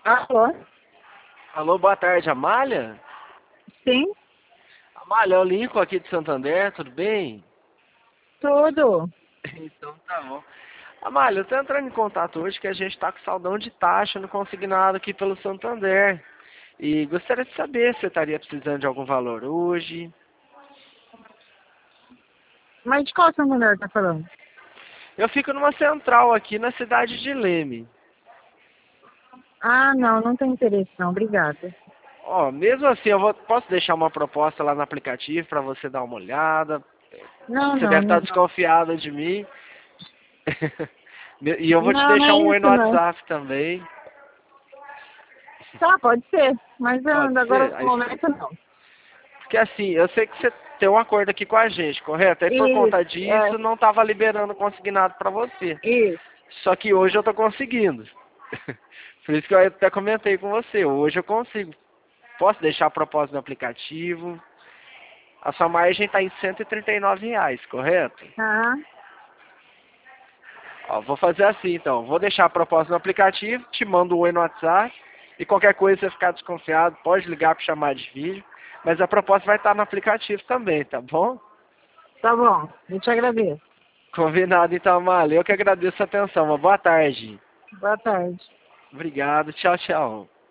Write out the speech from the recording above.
Alô? Alô, boa tarde, Amália? Sim, Amália, é o Lincoln aqui de Santander, tudo bem? tudo. Então tá bom. Amália, eu tô entrando em contato hoje que a gente tá com saldão de taxa no consignado aqui pelo Santander. E gostaria de saber se você estaria precisando de algum valor hoje. Mas de qual São Mulher tá falando? Eu fico numa central aqui na cidade de Leme. Ah, não, não tem interesse não, obrigada. Ó, mesmo assim, posso deixar uma proposta lá no aplicativo para você dar uma olhada. Não, Você não, deve não, estar não. desconfiada de mim. E eu vou te Não, não deixar é um oi no isso não. WhatsApp também. Tá, pode ser, mas Pode agora ser? no momento não. Porque assim, eu sei que você tem um acordo aqui com a gente, correto? Aí por conta Isso, disso não estava liberando consignado para você. isso. Só que hoje eu estou conseguindo. Por isso que eu até comentei com você. Hoje eu consigo. Posso deixar a proposta no aplicativo. A sua margem está em R$ 139, correto? Tá, Ó, vou fazer assim então. Vou deixar a proposta no aplicativo, te mando um oi no WhatsApp. E qualquer coisa, você ficar desconfiado, pode ligar para chamar de vídeo. Mas a proposta vai estar no aplicativo também, tá bom? tá bom, eu te agradeço. Combinado então, Amália. Eu que agradeço a atenção. Uma boa tarde. Boa tarde. Obrigado. Tchau, tchau.